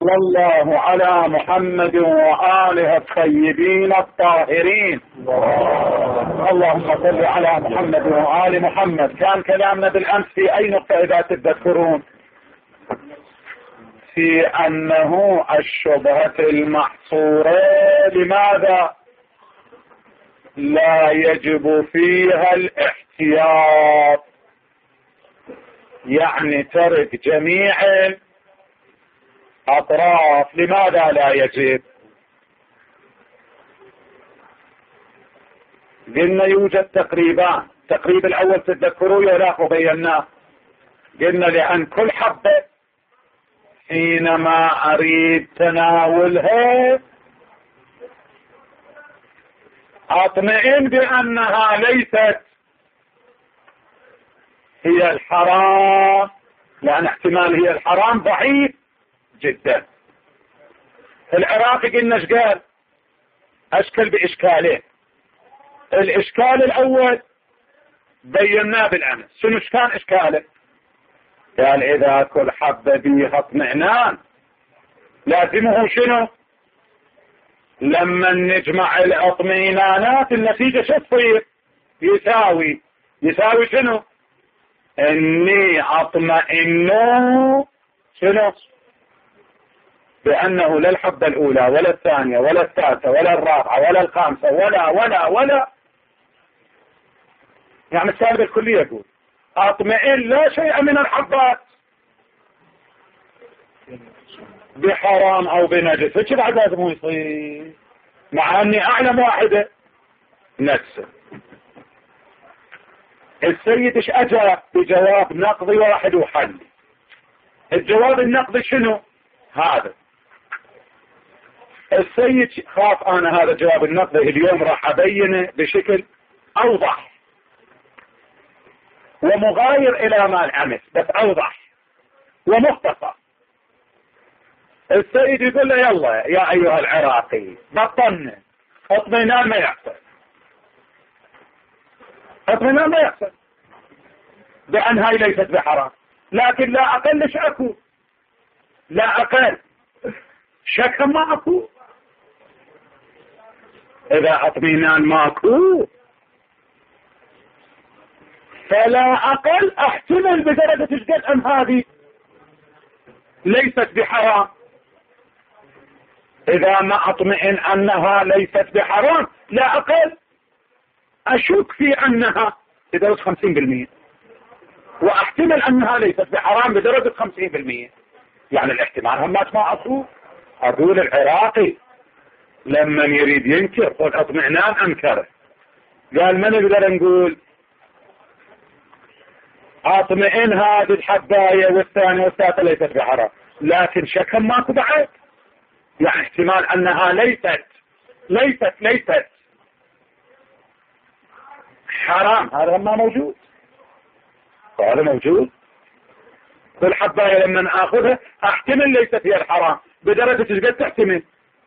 صلى الله على محمد وآله الطيبين الطاهرين. اللهم صل على محمد وآل محمد. كان كلامنا بالأمس في أي نقطة إذا تتذكرون؟ في أنه الشبهة المحصورة لماذا لا يجب فيها الاحتياط، يعني ترك جميع الأطراف. لماذا لا يجب؟ قلنا يوجد تقريبان. التقريب الأول تتذكروا يلاق وبيناه، قلنا لأن كل حبة حينما أريد تناولها أطمئن بأنها ليست هي الحرام، لأن احتمال هي الحرام ضعيف جدا. العراقي قلنا ايش قال؟ أشكل بإشكالين. الإشكال الأول بيناه بالأمس. شنو كان إشكاله؟ قال إذا كل حبة بيها اطمئنان لازمه شنو؟ لما نجمع الاطمئنانات النتيجة شو تصير؟ يساوي شنو؟ اني اطمئن شنو؟ بانه لا الحبة الاولى ولا الثانية ولا الثالثة ولا الرابعة ولا الخامسة ولا يعني السالب الكلي يقول اطمئن لا شيء من الحبات بحرام او بنجس. ايش بعد لازم يصير؟ مع اني اعلم واحدة نفسه. السيد ايش اجى بجواب نقضي واحد وحل. الجواب النقضي شنو؟ هذا السيد خاف انا هذا الجواب النقضي اليوم راح ابينه بشكل اوضح ومغاير الى ما الامس، بس اوضح ومختصر. السيد يقول له يلا يا ايها العراقي بطلنا، اطمئنان ما يحصل، اطمئنان ما يحصل بان هاي ليست بحرام، لكن لا اقل اكو، لا اقل شك ما اكو. اذا اطمئنان ماكو فلا اقل احتمل بدرجة الجد ان هذه ليست بحرام. اذا ما اطمئن انها ليست بحرام لا اقل اشك في انها بدرجة 50%، واحتمل انها ليست بحرام بدرجة 50%. يعني الاحتمال همات ما اقول العراقي لما يريد ينكر قل اطمئنان انكره. قال من نقدر نقول اطمئن هذه الحباية والثانية والثالثة ليست بحرام، لكن شك ماكو بعد، يعني احتمال انها ليست حرام، هذا ما موجود. هذا موجود. بالحباية لما اخذها احتمل ليست هي الحرام بدرجة ايش قد تحتمل؟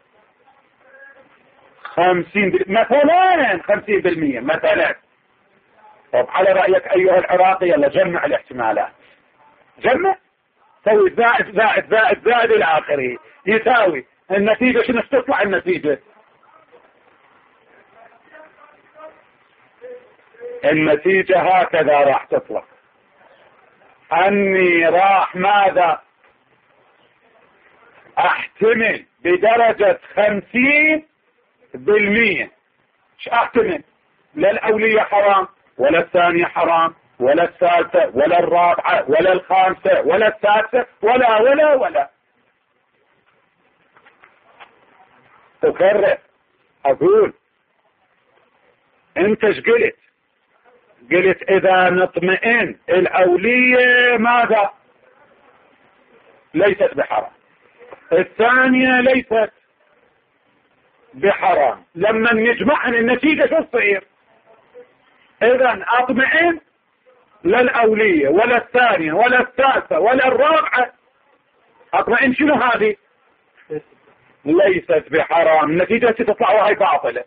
50 مثلا 50% مثلا. طب على رأيك ايها العراقي يلا جمع الاحتمالات، جمع سوي زائد الى اخره يساوي النتيجة. شنو تطلع النتيجة؟ النتيجة هكذا راح تطلع، اني راح ماذا احتمل بدرجة 50%. ايش احتمل؟ لا الاولية حرام ولا الثانية حرام ولا الثالثة ولا الرابعة ولا الخامسة ولا السادسة ولا اكرر اقول انت ايش قلت اذا نطمئن الاولية ماذا؟ ليست بحرام، الثانية ليست بحرام. لما نجمعن النتيجة شو تصير؟ اذا اطمئن لا الاولية ولا الثانية ولا الثالثة ولا الرابعة، اطمئن شنو هذه؟ ليست بحرام. النتيجة تطلع وهي باطلة.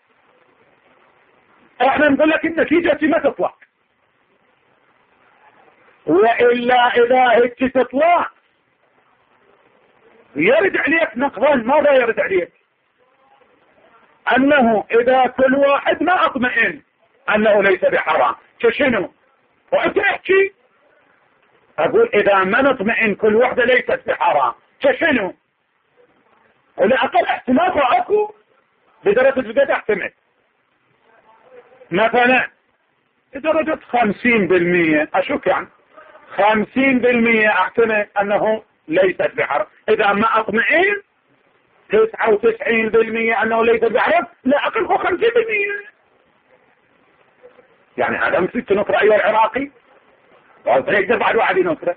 احنا نقول لك النتيجة ما تطلع، وإلا إذا هيك تطلع يرد عليك نقضان. ماذا يرد عليك؟ أنه إذا كل واحد ما أطمئن أنه ليس بحرام شنو؟ وأنت احكي. أقول إذا ما نطمئن كل واحدة ليست بحرام شنو؟ ولا أقل احتمال أكو بدرجة القد احتمل مثلا بدرجة 50%. أشك يعني 50% احتمل أنه ليست بحرام. إذا ما أطمئن 99% أنه ليس بحرام، لا أقل 50%. يعني هذا مثل تنكر أيها العراقي يقدر بعد واحد ينكره.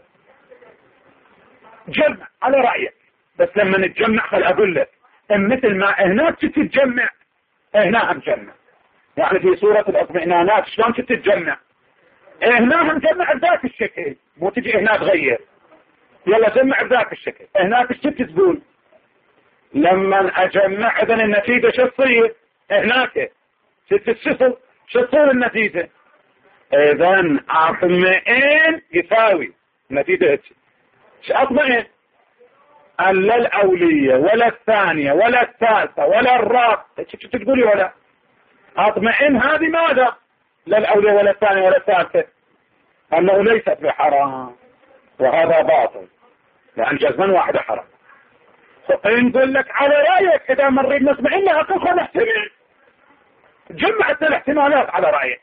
جمع على رأيك، بس لما نتجمع خل أقول لك مثل ما هناك تتجمع هنا هم جمع. يعني في صورة الاطمئنانات شلون تتجمع هنا هم جمع بذاك الشكل، مو تجي هنا تغير يلا جمع بذاك الشكل. هناك ايش تقول؟ لما اجمع اذا النتيجة شو تصير؟ هناك شو تصير النتيجة؟ اذا اطمئن يساوي نتيجة شو اطمئن؟ لا الاولية ولا الثانية ولا الثالثة ولا الرابعة. شو تقولي؟ ولا اطمئن هذه ماذا؟ لا الاولية ولا الثانية ولا الثالثة انه ليست بحرام، وهذا باطل لان جزما واحدة حرام. نقول لك على رأيك اذا مريت نطمئن لها اقل نحتمل. جمعت الاحتمالات على رأيك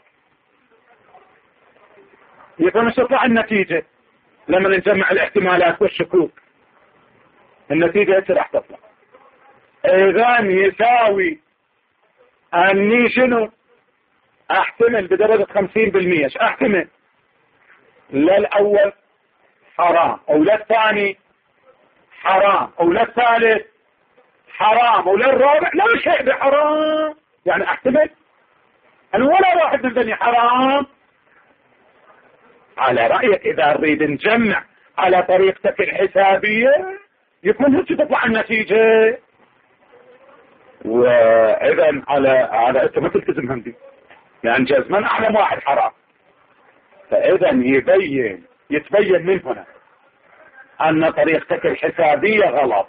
يكون تطلع النتيجة. لما نجمع الاحتمالات والشكوك النتيجة راح تطلع. اذا يساوي اني شنو احتمل بدرجة 50%. ايش احتمل؟ لا الاول حرام او لا الثاني حرام او لا الثالث حرام او لا الرابع لا شيء بحرام. يعني احتمل ان ولا واحد من ذني حرام. على رأيك اذا نريد نجمع على طريقتك الحسابية يكون هيك تطلع النتيجة. واذا على انت ما تلتزم همدي لان جزما اعلم واحد حرام. فاذا يتبين من هنا ان طريقتك الحسابية غلط.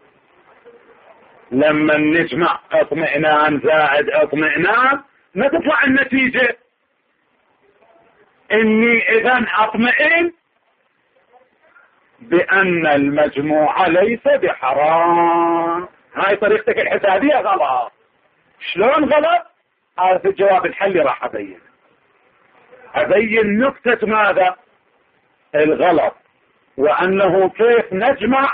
لما نجمع اطمئنان زائد اطمئنان ما تطلع النتيجة اني اذا اطمئن بان المجموعة ليس بحرام. هاي طريقتك الحسابية غلط. شلون غلط؟ هذا في الجواب الحلي راح ابين نقطة ماذا الغلط، وانه كيف نجمع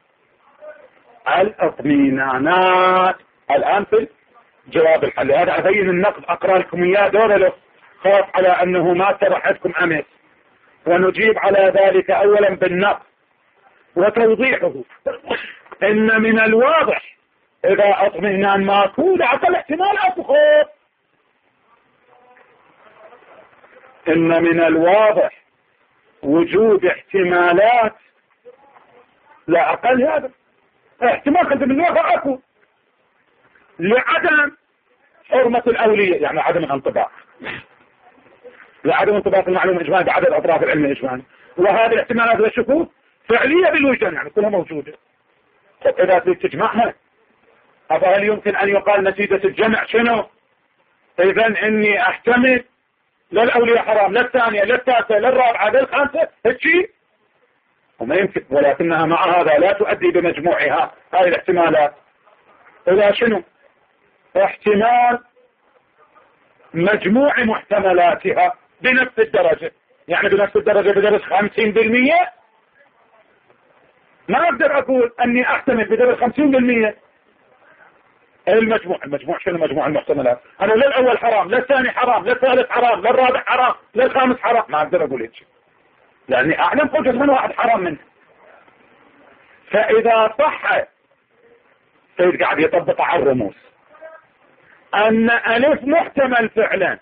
الاطمئنانات الان في الجواب الحلي. هذا ابين النقد اقرا لكم اياه دولة خاف على انه ما ترحتكم امس، ونجيب على ذلك اولا بالنقد وتوضيحه. ان من الواضح اذا اطمئنان ماكو لعقل احتمال اكو خوف. ان من الواضح وجود احتمالات لا اقل هذا احتمال خلف من الواقع اكو لعدم حرمة الاولية، يعني عدم الانطباق، لعدم انطباق المعلومة الاجمالية بعدد اطراف العلم الاجمالي. وهذه الاحتمالات والشكوك فعلية بالوجدان، يعني كلها موجودة. طب اذا تريد تجمعها هل يمكن ان يقال نتيجة الجمع شنو؟ اذا اني احتمل لا الاولياء حرام لا الثانية لا الثالثة لا الرابعة لا الخامسة هالشيء وما يمكن. ولكنها مع هذا لا تؤدي بمجموعها هذه الاحتمالات الى شنو؟ احتمال مجموع محتملاتها بنفس الدرجة. يعني بنفس الدرجة بدرجة 50%. ما اقدر اقول اني احتمل بدرجة 50% المجموع شنو مجموع المحتملات؟ انا لا الاول حرام لا الثاني حرام لا الثالث حرام لا الرابع حرام لا الخامس حرام. ما اقدر اقول هيك لاني اعلم قلت من واحد حرام منه. فاذا صح سيد قاعد يطبق على الرموز ان الف محتمل فعلا.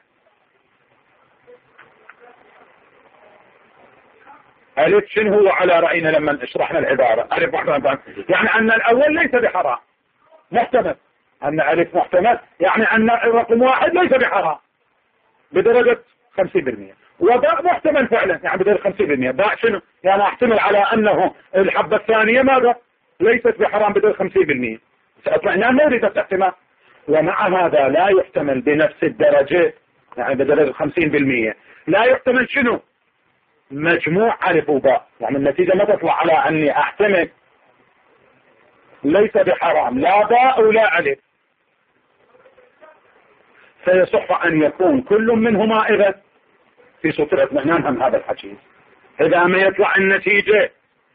الف شنو هو على رأينا لما اشرحنا العبارة؟ الف محتمل يعني ان الاول ليس بحرام محتمل. ان الف محتمل يعني ان رقم واحد ليس بحرام بدرجة 50%. وباء محتمل فعلا يعني بدرجة 50%. باء شنو؟ يعني احتمل على انه الحبة الثانية ماذا؟ ليست بحرام بدون 50%. اطمئنان ما يريد احتمال، ومع هذا لا يحتمل بنفس الدرجة، يعني بدرجة 50%. لا يحتمل شنو؟ مجموع ألف وباء، يعني النتيجة ما تطلع على أني أحتمل ليس بحرام لا باء ولا ألف، فيصح أن يكون كل منهما إذا في صورة الاطمئنان هم هذا الحديث. إذا ما يطلع النتيجة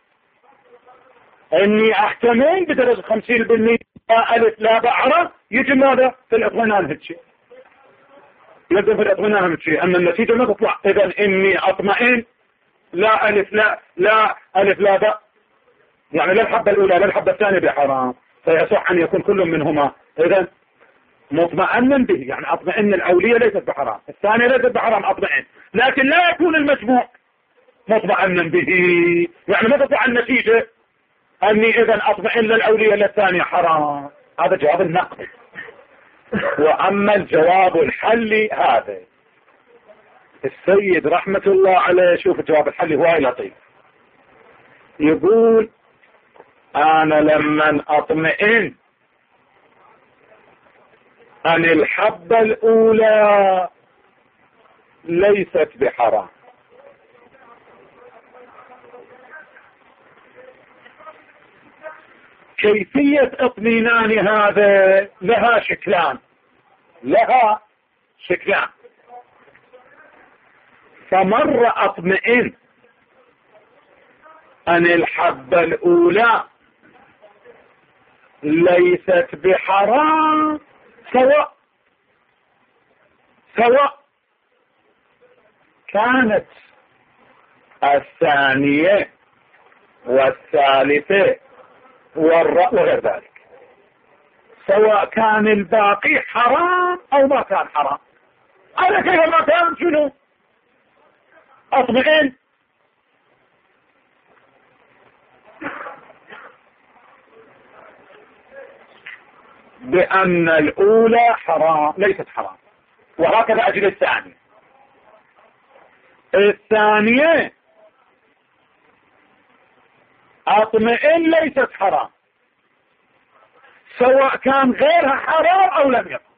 أني أحتمل بدرجة 50% لا ألف لا باء حرام، يجي ماذا؟ في الاطمئنان هالشي يبدأ في الاطمئنان هالشي أن النتيجة ما تطلع إذا إني أطمئن لا ألف لا ألف لا باء، يعني لا الحبة الأولى لا الحبة الثانية بحرام، فيصح أن يكون كل منهما إذا مطمئنا به، يعني أطمئن الأولية ليست بحرام، الثانية ليست بحرام أطمئن، لكن لا يكون المجموع مطمئنا به، يعني ما تطلع النتيجة أني إذا أطمئن للأولية للثانية حرام. هذا جواب النقد. وأما الجواب الحلي هذا السيد رحمة الله عليه، شوف الجواب الحلي هو لطيف، يقول أنا لمن أطمئن أن الحبة الأولى ليست بحرام، كيفية اطمئنان هذا لها شكلان، فمرة أطمئن أن الحبة الأولى ليست بحرام سواء كانت الثانية والثالثة وغير ذلك، سواء كان الباقي حرام أو ما كان حرام. أنا كيف ما كان شنو أطمئن؟ بأن الأولى حرام ليست حرام، وهكذا أجل الثانية أطمئن ليست حرام، سواء كان غيرها حرام أو لم يكن.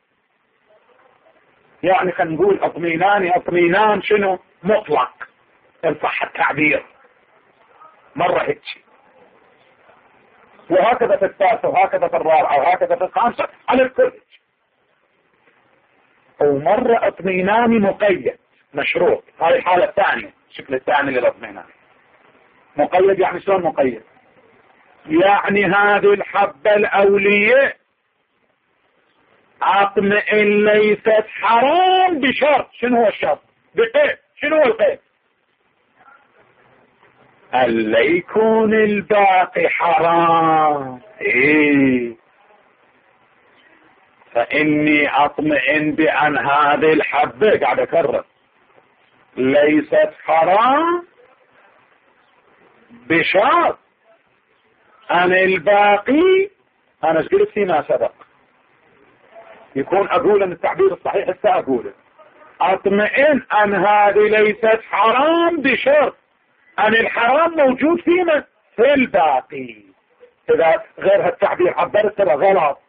يعني خلينا نقول اطمئنان شنو مطلق إن صح التعبير، مرة هيك، وهكذا في الثالثة وهكذا في الرابعة وهكذا في الخامسة على الكل. ومرة اطمئنان مقيد مشروط، هذه الحالة الثانية، الشكل الثاني للاطمئنان مقيد. يعني شلون مقيد؟ يعني هذه الحبة الأولية أطمئن ليست حرام بشرط. شنو هو الشرط؟ بقيد. شنو هو القيد؟ ألا يكون الباقي حرام. فإني أطمئن بأن هذه الحبة، قاعد أكرر، ليست حرام بشرط أن الباقي، أنا قلت فيما سبق، يكون أقول أن التعبير الصحيح سأقوله، أطمئن أن هذه ليست حرام بشرط أن الحرام موجود فيما في الباقي. إذا غير هالتعبير عبرت ترى غلط.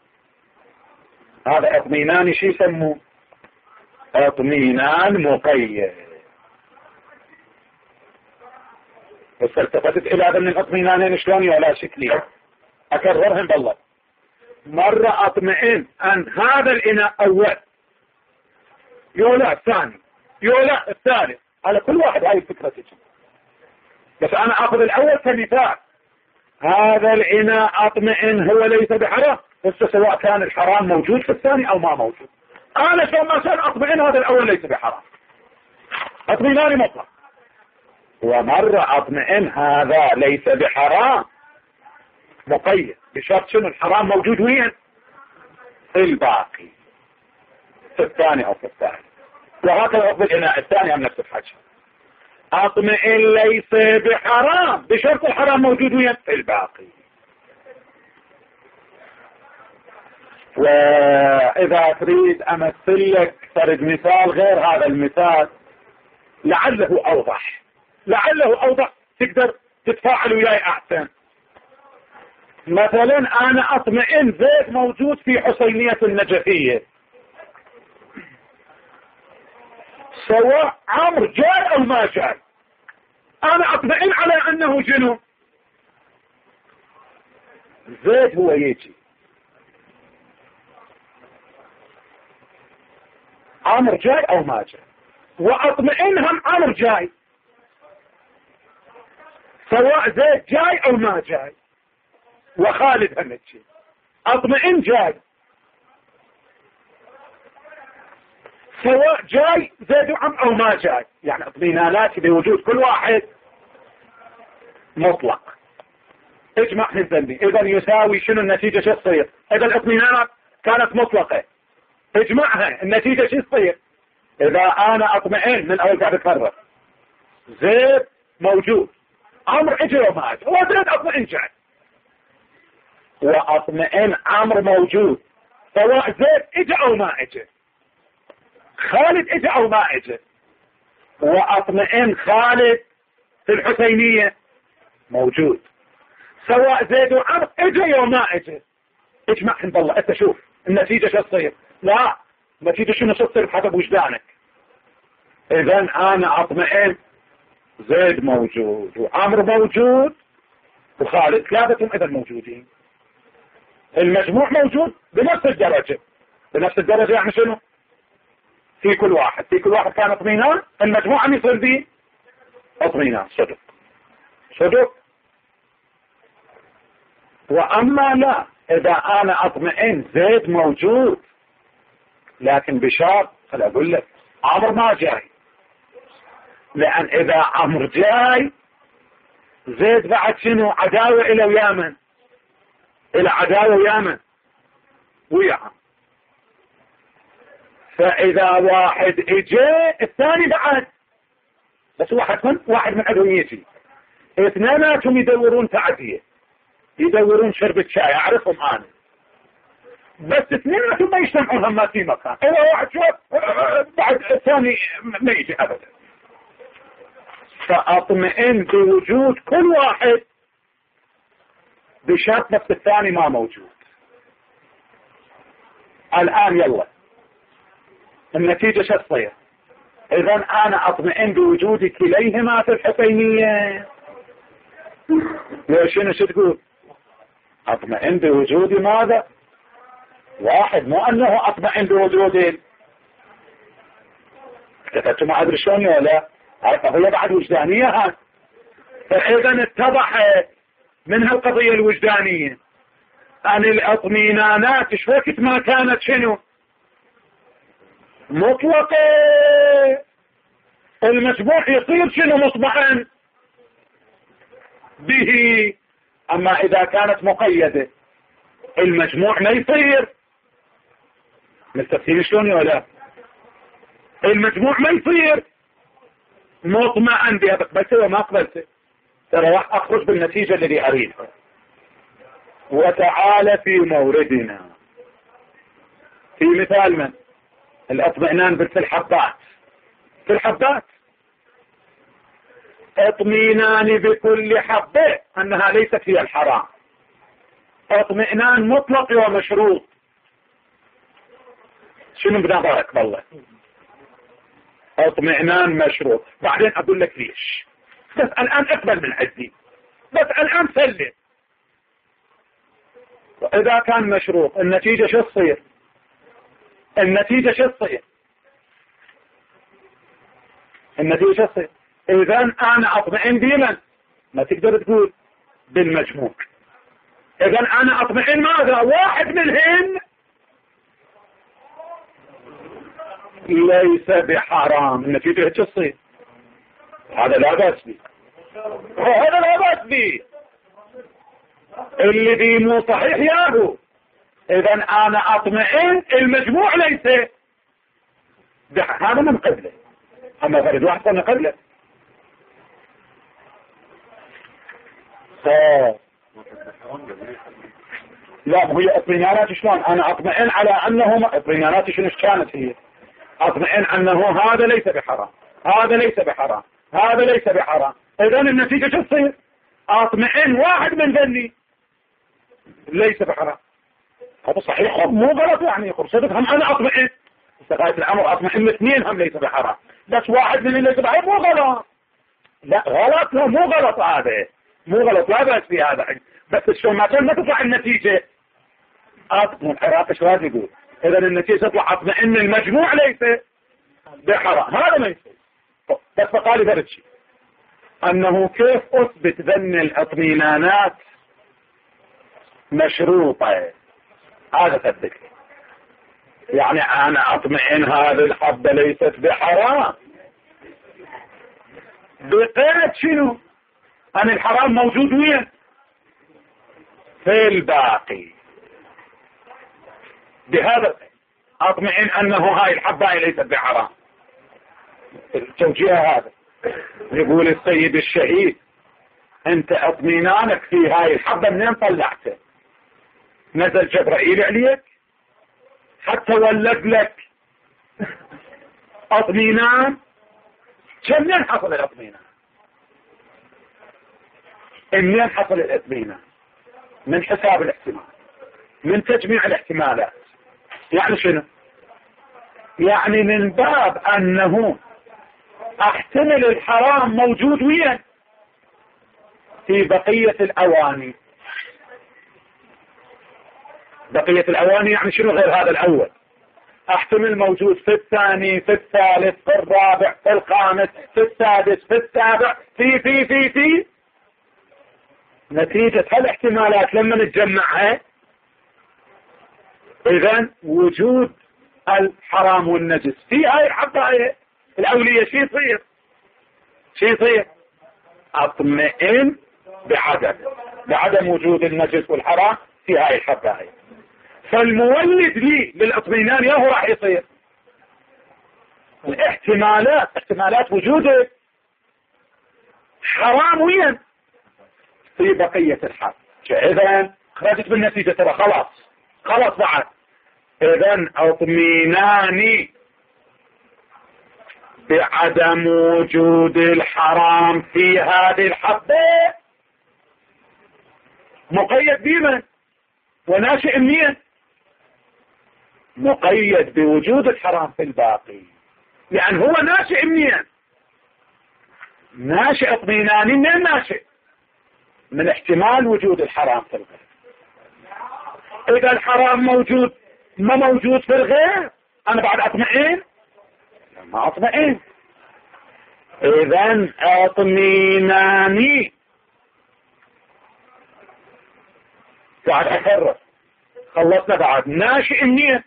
هذا اطمئنان شي يسموه؟ اطمئنان مقيد. بس التفتت إلى هذا من الاطمئنانين شلون ولا شكلي أكررهم بالله. مرة أطمئن أن هذا الإناء أول، يولا الثاني، يولا الثالث، على كل واحد هاي الفكرة تجي. بس أنا أخذ الأول كمثال، هذا الإناء أطمئن هو ليس بحرام، بس سواء كان الحرام موجود في الثاني أو ما موجود. أنا شو ما كان أطمئن هذا الأول ليس بحرام، اطمئناني مطلق. ومرة أطمئن هذا ليس بحرام مقيد بشرط شنو؟ الحرام موجود وين؟ في الباقي، في الثاني أو في الثالث. وهكذا أفضل الإناء الثاني هم نفس الحاجة. أطمئن ليس بحرام بشرط الحرام موجود وين؟ في الباقي. وإذا تريد أمثل لك فرد مثال غير هذا المثال لعله أوضح، تقدر تتفاعل وياي أحسن. مثلا انا اطمئن زيد موجود في حسينية النجفية، سواء عمرو جاي او ما جاي، انا اطمئن على انه جنو زيد هو يجي. عمرو جاي او ما جاي، واطمئن هم عمرو جاي، سواء زيد جاي او ما جاي، وخالد هم يجي، اطمئن جاي، سواء جاي زيد وعم او ما جاي، يعني اطمئناناتي بوجود كل واحد مطلق. اجمع الذنبي اذا يساوي شنو النتيجة شو تصير؟ اذا الاطمئنانات كانت مطلقة اجمعها، النتيجة شو تصير؟ اذا انا اطمئن من اول قاعد اكرر زيد موجود، عمرو اجى وما اجى، وزيد اطمئن جاي، واطمئن عمرو موجود سواء زيد اجى او ما اجى، خالد اجى او ما اجى، واطمئن خالد في الحسينية موجود سواء زيد وعمرو اجى او ما اجى. اجمع عند الله انت شوف النتيجة شو تصير؟ لا، النتيجة شنو تصير بحسب وجدانك. اذا انا اطمئن زيد موجود وعمرو موجود وخالد، ثلاثتهم اذا موجودين، المجموع موجود بنفس الدرجة. بنفس الدرجة يعني شنو؟ في كل واحد كان اطمئنان، المجموع عم يصير به اطمئنان صدق صدق. واما لا، اذا انا اطمئن زيد موجود لكن بشرط، خل اقول لك عمرو ما جاي، لان اذا عمرو جاي زيد بعد شنو عداوة الى ويامن، الى عداوة ويامن ويا، فاذا واحد اجى الثاني بعد، بس واحد من عندهم يجي، اثنيناتهم يدورون تعدية، يدورون شربة شاي، اعرفهم انا، بس اثنيناتهم ما يجتمعون هم في مكان، اذا واحد شوف بعد الثاني ما يجي ابدا. فاطمئن بوجود كل واحد بشرط نفس الثاني ما موجود. الان يلا النتيجة شو تصير؟ اذا انا اطمئن بوجود كليهما في الحسينية، شنو شو تقول؟ اطمئن بوجود ماذا؟ واحد، مو انه اطمئن بوجود كتبت ما ادري شلون ولا هي بعد وجدانية هذا. فاذا اتضحت من هالقضية الوجدانية ان الاطمئنانات شو وقت ما كانت شنو مطلقة، المجموع يصير شنو مطمئن به. اما اذا كانت مقيدة المجموع ما يصير، مستفيد شلون ولا؟ المجموع ما يصير مطمئن بها، قبلته وما قبلته، ترى راح اخرج بالنتيجة الذي اريدها. وتعالى في موردنا في مثال من الاطمئنان في الحبات، في الحبات اطمئنان بكل حبة انها ليست هي الحرام، اطمئنان مطلق ومشروط. شنو بنظرك والله؟ اطمئنان مشروط، بعدين اقول لك ليش، بس الان اقبل من عندي، بس الان سلم. واذا كان مشروط النتيجة شو تصير؟ النتيجة شو تصير؟ النتيجة شو تصير؟ اذا انا اطمئن بمن؟ ما تقدر تقول بالمجموع. اذا انا اطمئن ماذا؟ واحد منهن ليس بحرام، النتيجة شو تصير؟ هذا لا بأس به، هذا لا بأس به، الذي مو صحيح ياهو. اذا انا اطمئن المجموع ليس هذا من قبله، اما فرد واحد صار قبله. لا، هي اطمئنانات شلون؟ انا اطمئن على انه اطمئنانات شنو كانت هي؟ اطمئن انه هذا ليس بحرام، هذا ليس بحرام، هذا ليس بحرام. اذا النتيجة شو تصير؟ اطمئن واحد من ذني ليس بحرام. هذا صحيح مو غلط يعني صدق هم انا اطمئن استغاية الامر اطمئن اثنين هم ليس بحرام بس واحد من اللي ليس بحرام مو غلط. لا غلط لا مو غلط هذا مو غلط لا بأس في هذا بس شلون ما تطلع النتيجة اطمئن العراق ايش راح يقول اذا النتيجة تطلع اطمئن المجموع ليس بحرام هذا ما يصير. بس بقالي ثالث شيء انه كيف اثبت ذن الاطمئنانات مشروطة هذا ثبت يعني انا اطمئن هذه الحبة ليست بحرام بقيت شنو ان الحرام موجود وين في الباقي بهذا اطمئن انه هاي الحبة ليست بحرام. التوجيه هذا يقول السيد الشهيد انت اطمئنانك في هاي الحبة منين طلعته نزل جبرائيل عليك حتى ولد لك اطمئنان كم منين حصل الاطمئنان منين حصل الاطمئنان من حساب الاحتمال من تجميع الاحتمالات يعني شنو يعني من باب انه احتمل الحرام موجود وين في بقية الاواني. بقية الاواني يعني شنو غير هذا الاول احتمل موجود في الثاني في الثالث في الرابع في الخامس في السادس في السابع في نتيجة هالاحتمالات لما نتجمعها اذا وجود الحرام والنجس في هاي الحبة الاولية شي يصير اطمئن بعدم وجود النجس والحرام في هاي الحبة فالمولد لي للاطمئنان يا هو راح يصير احتمالات وجوده حرام وين في بقية الحب اذا خرجت بالنتيجة ترى خلاص بعد اذا اطمئناني بعدم وجود الحرام في هذه الحبة مقيد بمن وناشئ منين مقيد بوجود الحرام في الباقي يعني هو ناشئ منين ناشئ اطمئناني منين ناشئ من احتمال وجود الحرام في الغير. اذا الحرام موجود ما موجود في الغير انا بعد اطمئن ما اطمئن. اذا اطمئناني بعد اكرر خلصنا بعد ناشئ منين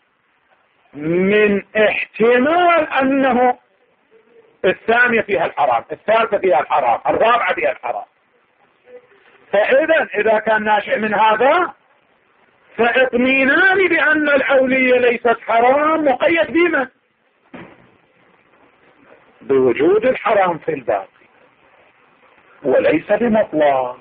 من احتمال انه الثانية فيها الحرام الثالثة فيها الحرام الرابعة فيها الحرام. فاذا كان ناشئ من هذا فاطمئناني بان الاولية ليست حرام مقيد بما بوجود الحرام في الباقي وليس بمطلق.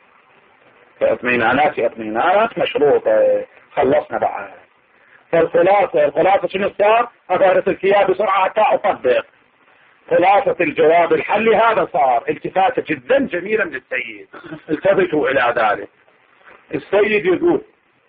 اطمئنانات مشروطة خلصنا بعد. فالخلاصة شنو صار اغارت الكياب بسرعة حتى اطبق خلاصة الجواب الحلي هذا صار التفاتة جدا جميلة من السيد التفتوا الى ذلك. السيد يقول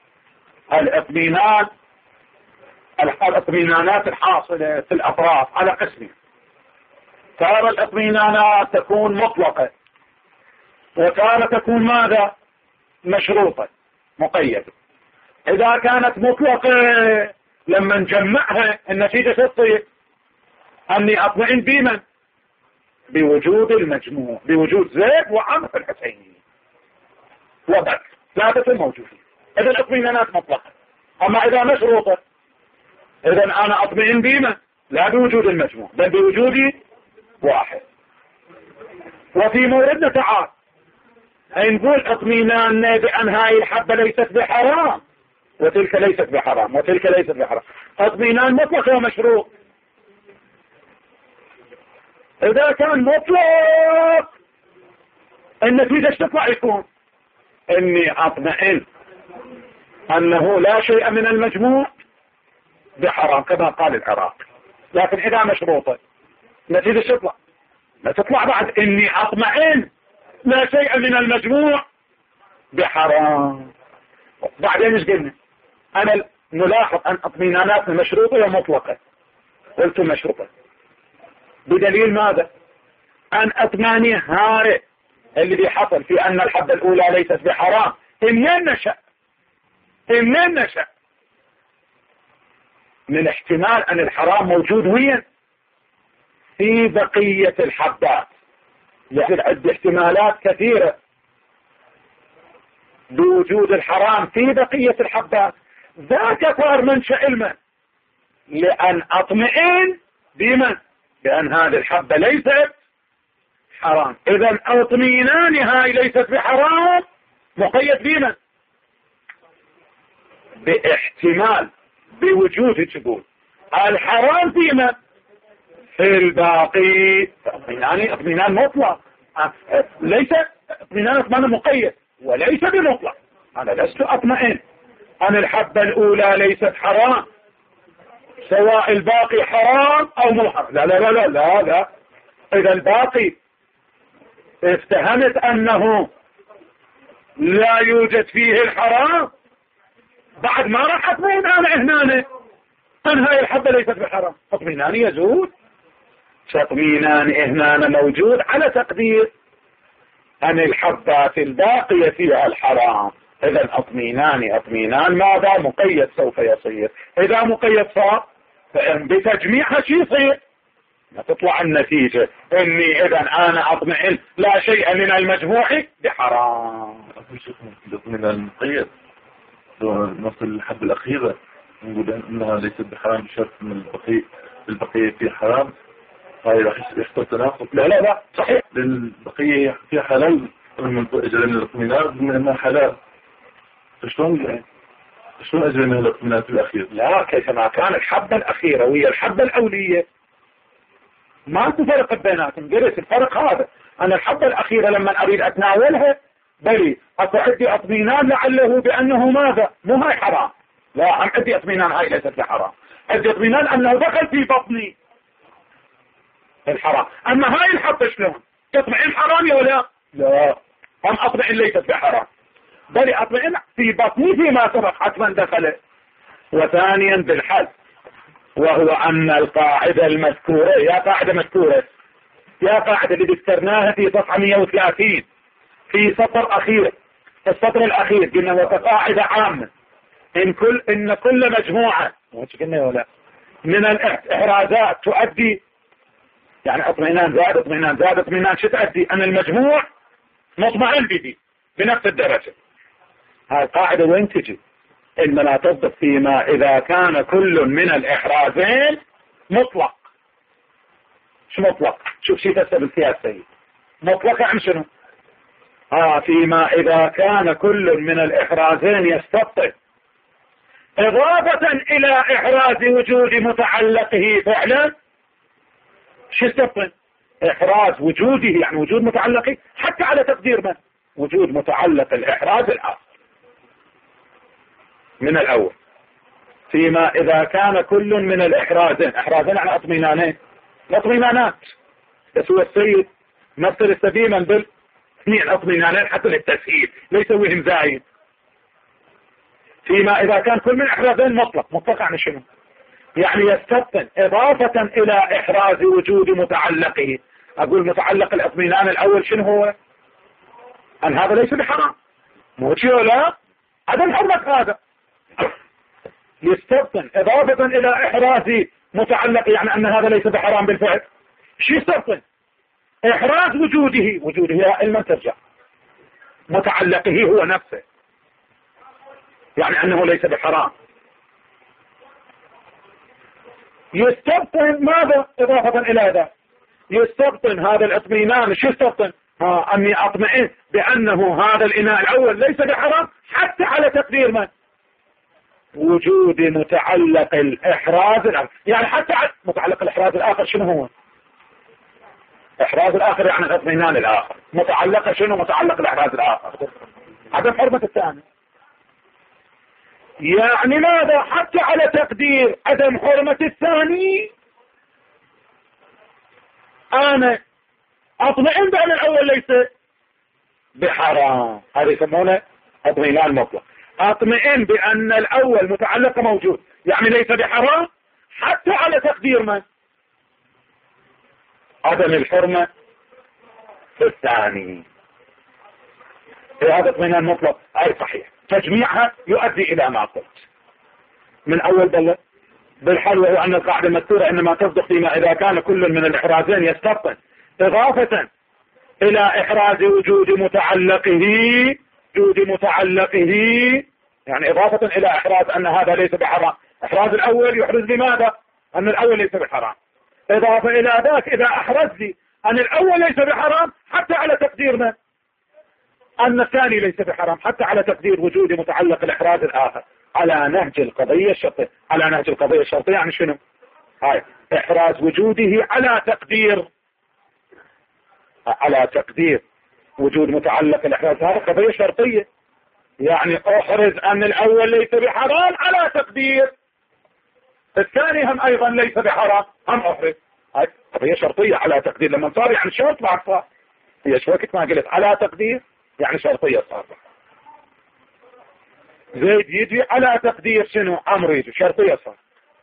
الاطمئنانات الحاصلة في الاطراف على قسمين ترى الاطمئنانات تكون مطلقة وترى تكون ماذا مشروطة مقيدة. اذا كانت مطلقة لما نجمعها النتيجة تصير اني اطمئن بمن بوجود المجموع بوجود زيد وعمرو الحسيني وبك ثلاثة موجودين. اذا الاطمئنانات مطلقة. اما اذا مشروطة اذا انا اطمئن بمن لا بوجود المجموع بل بوجود واحد. وفي موردنا تعال نقول اطمئنان بان هاي الحبة ليست بحرام وتلك ليست بحرام وتلك ليست بحرام اطمئنان مطلق ومشروط. اذا كان مطلق النتيجة ايش تطلع يكون اني اطمئن انه لا شيء من المجموع بحرام كما قال العراقي. لكن اذا مشروطة النتيجة ايش تطلع لا تطلع بعد اني اطمئن لا شيء من المجموع بحرام بعدين ايش قلنا؟ انا نلاحظ ان اطمئناناتنا مشروطة ومطلقة. قلت مشروطة بدليل ماذا؟ ان اطمئناني هارئ اللي بيحصل في ان الحبة الاولى ليست بحرام منين نشأ من احتمال ان الحرام موجود وين؟ في بقية الحبات. يعني عندي احتمالات كثيرة بوجود الحرام في بقية الحبات. ذاك صار منشأ علمه لأن أطمئن بمن؟ بأن هذه الحبة ليست حرام. إذا اطمئنان هاي ليست بحرام مقيد بمن؟ باحتمال بوجود تقول الحرام في من؟ في الباقي. اطمئنان مطلق، ليس اطمئنان مقيد وليس بمطلق. أنا لست أطمئن أن الحبة الأولى ليست حرام سواء الباقي حرام أو مو حرام. لا لا لا لا لا لا. إذا الباقي افتهمت أنه لا يوجد فيه الحرام بعد ما راح أطمئن أنا هنا أن هاي الحبة ليست بحرام. اطمئنان يزول. تطمئنان هنا موجود على تقدير أن الحبات الباقية فيها الحرام. إذا اطمئنان ماذا؟ مقيد سوف يصير. إذا مقيد صار فإن بتجميعها شيء يصير ما تطلع النتيجة إني إذا أنا أطمئن لا شيء من المجموع بحرام. الاطمئنان مقيد نصل الحبة الأخيرة نقول إنها ليست بحرام بشرط من البقية في حرام. هاي راح يحصل تناقض. لا لا لا صحيح. للبقية فيها حلال من أجل الاطمئنان بما أنها حلال. شلون أجل من الاطمئنان في الأخير؟ لا كيفما كان الحبة الأخيرة وهي الحبة الأولية ما فرق بيناتهم. قلت الفرق هذا أن الحبة الأخيرة لما أريد أتناولها بلي عندي اطمئنان لعله بأنه ماذا؟ مو هاي حرام. لا عندي اطمئنان هاي ليست بحرام. عندي اطمئنان أنه دخل في بطني الحرام. أما هاي الحبة شلون؟ تطمئن حرام ولا لا؟ أم أطمئن ليست بحرام بل أطمئن في بطني فيما سبق حتما دخل. وثانيا بالحد وهو أن القاعدة المذكورة يا قاعدة مذكورة يا قاعدة اللي ذكرناها في صفحة 130 في سطر أخير. السطر الأخير قلنا وكقاعدة عامة إن كل مجموعة من الإحرازات تؤدي يعني اطمئنان زاد شو تؤدي أن المجموع مطمئن به بنفس الدرجة. هاي القاعدة وين تجي؟ إن لا تصدق فيما إذا كان كل من الإحرازين مطلق. شو مطلق؟ شوف شي تسبب فيها السيد مطلق عن شنو؟ فيما إذا كان كل من الإحرازين يستبطئ إضافة إلى إحراز وجود متعلقه فعلا. شو يستبطئ؟ إحراز وجوده يعني وجود متعلقه حتى على تقدير من؟ وجود متعلق الإحراز الآخر من الأول. فيما إذا كان كل من الإحرازين يعني اطمئنانات بس هو السيد مثل استديما بالاثنين اطمئنانين حتى للتسهيل ليس وهم زايد. فيما إذا كان كل من الإحرازين مطلق عن شنو؟ يعني يستبطن إضافة إلى إحراز وجود متعلقه. أقول متعلق الاطمئنان الأول شنو هو؟ أن هذا ليس بحرام مو شيء ولا عدم حرمة هذا. يستبطن إضافة إلى إحراز متعلق يعني أن هذا ليس بحرام بالفعل. شو يستبطن؟ إحراز وجوده يا علما ترجع متعلقه هو نفسه يعني أنه ليس بحرام. يستبطن ماذا إضافة إلى هذا؟ يستبطن هذا الاطمئنان. شو يستبطن؟ أني أطمئن بأنه هذا الإناء الأول ليس بحرام حتى على تقدير من؟ وجود متعلق الإحراز الآخر. يعني حتى على متعلق الإحراز الآخر شنو هو؟ إحراز الآخر يعني الاطمئنان الآخر. متعلق شنو متعلق الإحراز الآخر؟ عدم حرمة الثاني. يعني ماذا؟ حتى على تقدير عدم حرمة الثاني أنا أطمئن بأن الأول ليس بحرام. هذا يسمونه اطمئنان مطلق. اطمئن بان الاول متعلق موجود يعني ليس بحرام حتى على تقدير من عدم الحرمة في الثاني. هذا اطمئنان مطلق اي صحيح. تجميعها يؤدي الى ما قلت من اول بلد بالحل، وهو ان القاعدة المذكورة انما تصدق فيما اذا كان كل من الاحرازين يستبطن اضافة الى احراز وجود متعلقه يعني اضافة الى احراز ان هذا ليس بحرام. احراز الاول يحرز لماذا؟ ان الاول ليس بحرام. اضافة الى ذاك اذا احرزت ان الاول ليس بحرام حتى على تقديرنا ان الثاني ليس بحرام، حتى على تقدير وجود متعلق الاحراز الاخر على نهج القضية الشرطية. على نهج القضية الشرطية يعني شنو؟ هاي احراز وجوده على تقدير وجود متعلق الاحراز، هذا قضية شرطية. يعني احرز ان الاول ليس بحرام على تقدير الثاني هم ايضا ليس بحرام، هم احرز. هاي قضية شرطية على تقدير. لما صار يعني شرط بعد صار، هي شو وقت ما قلت على تقدير يعني شرطية صار. زيد يجي على تقدير شنو؟ عمرو يجي شرطية صار.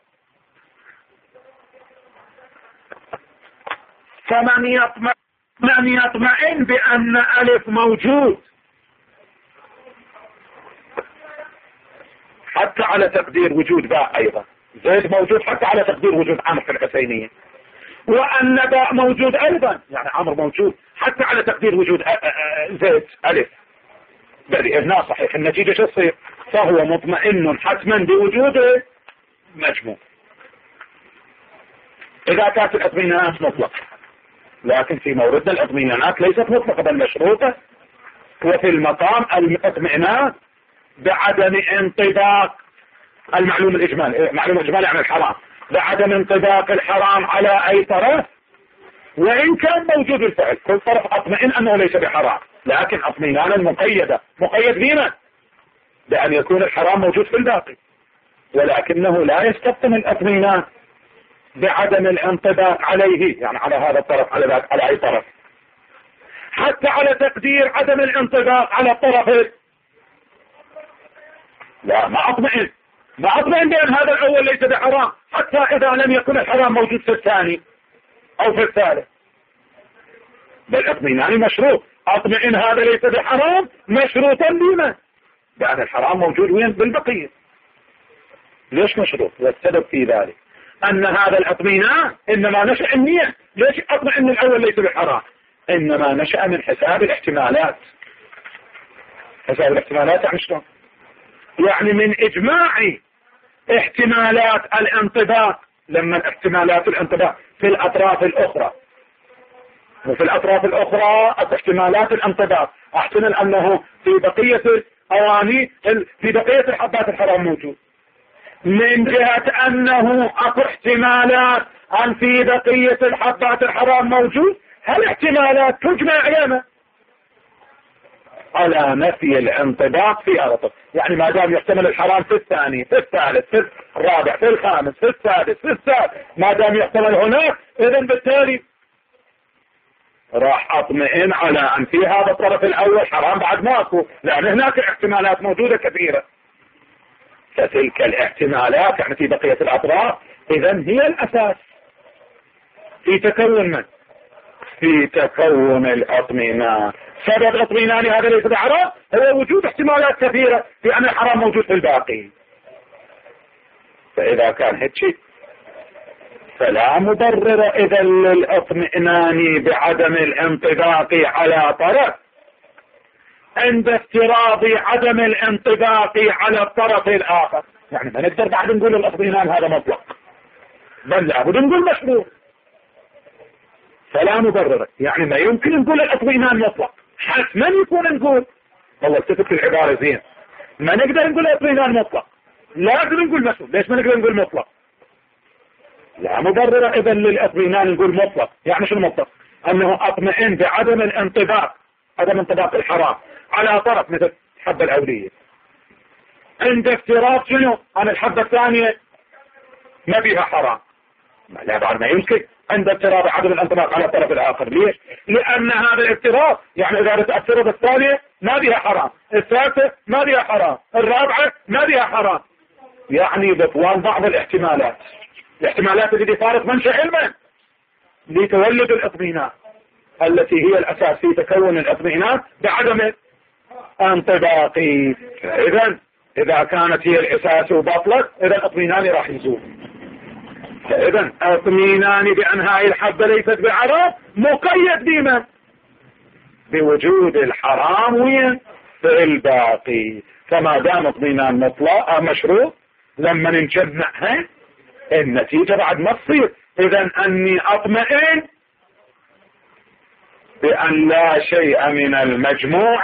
فمن يطمئن بأن ألف موجود حتى على تقدير وجود باء أيضا، زيد موجود حتى على تقدير وجود عمرو في الحسينية، وأن باء موجود أيضا يعني عمرو موجود حتى على تقدير وجود زيد ألف، بل هنا صحيح النتيجة شو تصير؟ فهو مطمئن حتما بوجود مجموع. إذا كانت الأطمئنانات مطلقة، لكن في موردنا الأطمئنانات ليست مطلقة بل مشروطة. وفي المقام الاطمئنان بعدم انطباق المعلوم الإجمالي، معلوم الإجمالي عن الحرام، بعدم انطباق الحرام على أي طرف وإن كان موجود الفعل. كل طرف أطمئن أنه ليس بحرام، لكن اطمئنانا مقيدة. مقيد بنا بأن يكون الحرام موجود في الباقي، ولكنه لا يستبطن الاطمئنان بعدم الانطباق عليه يعني على هذا الطرف على ذاك على أي طرف، حتى على تقدير عدم الانطباق على الطرف. لا ما أطمئن بأن هذا الأول ليس بحرام حتى إذا لم يكن الحرام موجود في الثاني أو في الثالث. بل اطمئناني مشروط. أطمئن هذا ليس بحرام مشروطا بما بأن الحرام موجود وين؟ بالبقية. ليش مشروط؟ والسبب في ذلك أن هذا الاطمئنان إنما نشأ النية. ليش أطمئن الأول ليس بحرام؟ إنما نشأ من حساب الاحتمالات. حساب الاحتمالات يعني شلون؟ يعني من إجماع احتمالات الانطباق. لما الاحتمالات الانطباق في الأطراف الأخرى، وفي الأطراف الأخرى احتمالات الانطباق احتمل أنه في بقية الأواني في بقية الحبات الحرام موجود، من جهة أنه أكو احتمالات أن في بقية الحبات الحرام موجود. هالاحتمالات تجمع على نفي الانطباق في أرطب. يعني ما دام يحتمل الحرام في الثاني في الثالث في الرابع في الخامس في السادس في السابع، ما دام يحتمل هناك، إذن بالتالي راح أطمئن على أن في هذا الطرف الأول حرام بعد ماكو، لأن هناك احتمالات موجودة كثيرة. فتلك الاحتمالات يعني في بقية الأطراف إذن هي الأساس في تكون من؟ في تكون الاطمئنان. سبب الاطمئنان هذا ليس بحرام هو وجود احتمالات كثيرة في أن الحرام موجود في الباقي. فإذا كان هيك شيء فلا مبرر إذا للاطمئنان بعدم الانطباق على طرف عند افتراض عدم الانطباق على الطرف الآخر. يعني ما نقدر بعد نقول الاطمئنان هذا مطلق، بل لابد نقول مشروط. فلا مبرر يعني ما يمكن نقول الاطمئنان مطلق، حتما يكون نقول والله اتفق العبارة زين، ما نقدر نقول الاطمئنان مطلق، لازم نقول مشروط. ليش ما نقدر نقول مطلق؟ لا مبرر اذا للاطمئنان نقول مطلق. يعني شو المطلق؟ انه اطمئن بعدم الانطباق، عدم انطباق الحرام على طرف مثل الحبة الاولية، عند افتراض شنو؟ ان الحبة الثانية ما فيها حرام. لا بعد ما يمكن عند افتراض عدم الانطباق على الطرف الاخر. ليش؟ لان هذا الافتراض يعني اذا تأثرت الثانية ما بها حرام، الثالثة ما بها حرام، الرابعة ما بها حرام. يعني بطلان بعض الاحتمالات التي فارق منشأ علما لتولد الاطمئنان التي هي الأساس في تكون الاطمئنان بعدم انطباقي. إذا كانت هي الأساس وبطلت إذا الاطمئنان راح يزول. فإذا اطمئنان بأن هاي الحبة ليست بحرام مقيد بما بوجود الحرام وين في الباقي. فما دام اطمئنان مطلق مشروط لما نجمعها النتيجة بعد ما تصير. إذا أني أطمئن بأن لا شيء من المجموع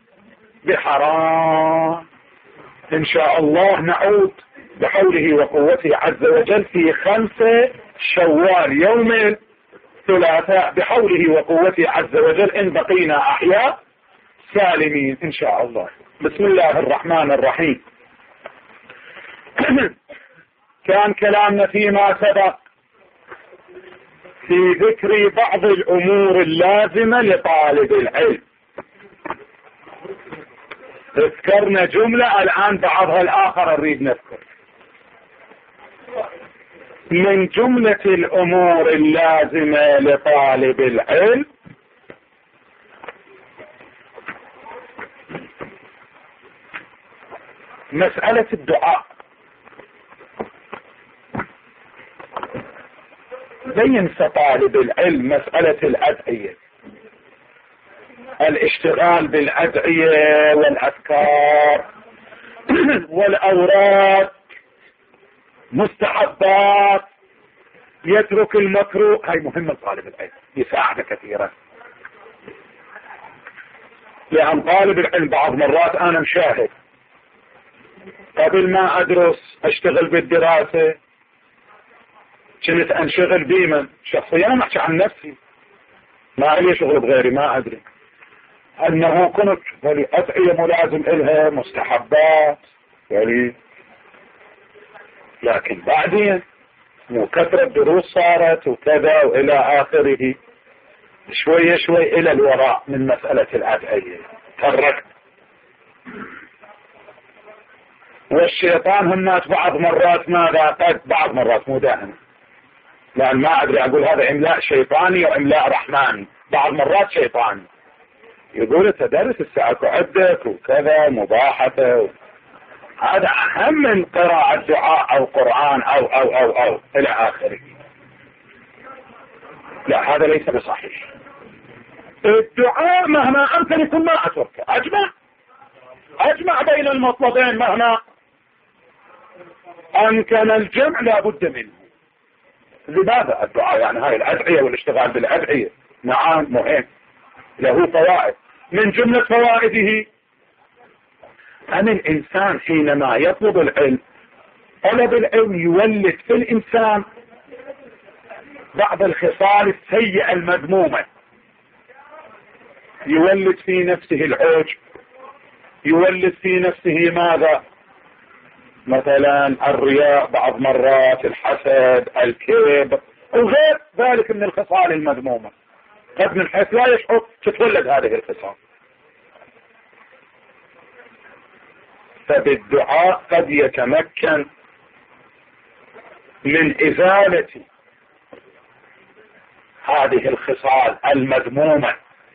بحرام. إن شاء الله نعود بحوله وقوته عز وجل في 5 شوال يوم الثلاثاء بحوله وقوته عز وجل إن بقينا أحياء سالمين إن شاء الله. بسم الله الرحمن الرحيم. كان كلامنا فيما سبق في ذكر بعض الأمور اللازمة لطالب العلم. ذكرنا جملة الآن بعضها الآخر نريد نذكر. من جملة الأمور اللازمة لطالب العلم مسألة الدعاء. لا ينسى طالب العلم مسألة الأدعية، الاشتغال بالأدعية والأذكار والأوراد مستحبات، يترك المكروه. هاي مهمة طالب العلم يساعد كثيرا. لأن طالب العلم بعض مرات أنا مشاهد قبل ما أدرس أشتغل بالدراسة كنت أنشغل بمن شخصيا. أنا أحكي عن نفسي ما علي شغل بغيري ما أدري أنه كنت أدعية ملازم إلها مستحبات لكن بعدين وكثرة دروس صارت وكذا وإلى آخره شوي شوي إلى الوراء من مسألة الأدعية تركت. والشيطان همات بعض مرات ماذا قد بعض مرات مو دائما لأن ما أدري أقول هذا إملاء شيطاني وإملاء رحماني. بعض مرات شيطاني يقول تدرس الساعة عدك وكذا مباحته هذا أهم من قراءة دعاء أو قرآن أو إلى آخره. لا هذا ليس بصحيح. الدعاء مهما أمكن يكون ما أتركه. أجمع بين المطلبين مهما أمكن الجمع لا بد منه. لماذا الدعاء؟ يعني هاي الأدعية والاشتغال بالأدعية نعم مهم له فوائد. من جملة فوائده أن الإنسان حينما يطلب العلم طلب العلم يولد في الإنسان بعض الخصال السيئة المذمومة. يولد في نفسه العجب، يولد في نفسه ماذا؟ مثلا الرياء، بعض مرات الحسد، الكذب وغير ذلك من الخصال المذمومة. قد من حيث لا يشعر تتولد هذه الخصال. فبالدعاء قد يتمكن من إزالة هذه الخصال المذمومة.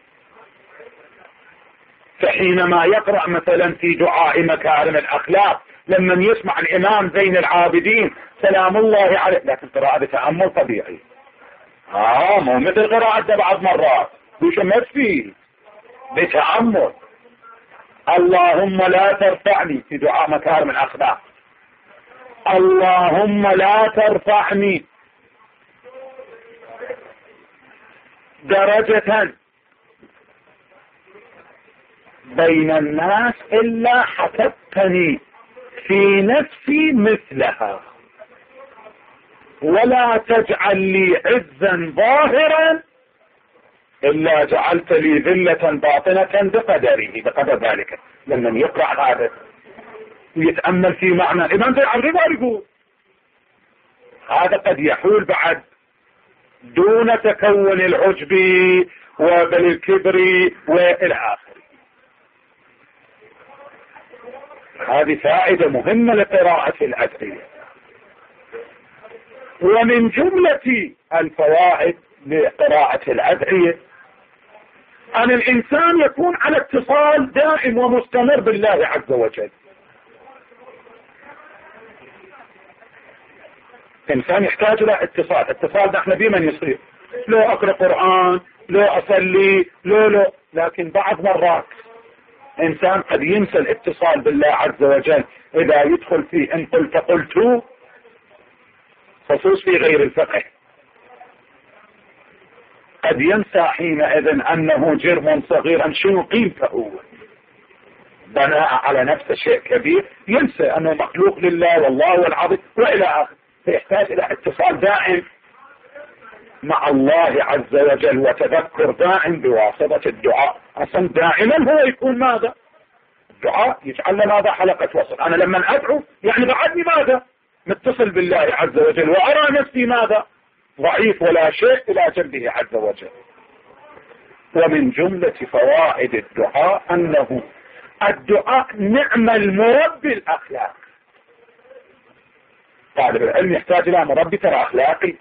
فحينما يقرأ مثلا في دعاء مكارم الأخلاق لما يسمع الإمام زين العابدين سلام الله عليه، لكن قراءة بتأمل طبيعي مو مثل قراءة بعض مرات يشمس فيه بتأمل. اللهم لا ترفعني في دعاء مكارم الأخلاق، اللهم لا ترفعني درجة بين الناس إلا حسبتني في نفسي مثلها، ولا تجعل لي عزا ظاهرا إلا جعلت لي ذلة باطنة بقدر ذلك. لما يقرأ هذا ويتأمل في معنى الإمام زي عبد الله يقول هذا قد يحول بعد دون تكون العجب وبالكبر وإلى آخره. هذه فائدة مهمة لقراءة الأدعية. ومن جملة الفوائد لقراءة الأدعية أن الإنسان يكون على اتصال دائم ومستمر بالله عز وجل. إنسان يحتاج إلى اتصال نحن بمن يصير، لو أقرأ قرآن، لو أصلي، لو لكن بعض مرات إنسان قد ينسى الاتصال بالله عز وجل إذا يدخل في إن قلت قلت، خصوص في غير الفقه، قد ينسى حينئذ أنه جرم صغير شنو قيمته، بناء على نفسه شيء كبير، ينسى أنه مخلوق لله والله والعظيم وإلى آخره. فيحتاج إلى اتصال دائم مع الله عز وجل وتذكر دائم بواسطة الدعاء. أصلا دائما هو يكون ماذا؟ الدعاء يجعل لنا ماذا؟ حلقة وصل. أنا لما أدعو يعني بعدني ماذا؟ متصل بالله عز وجل، وأرى نفسي ماذا؟ ضعيف ولا شيء إلى جنبه عز وجل. ومن جملة فوائد الدعاء أنه الدعاء نعم المربي الأخلاق. طالب العلم يحتاج إلى مربي ترى أخلاقي.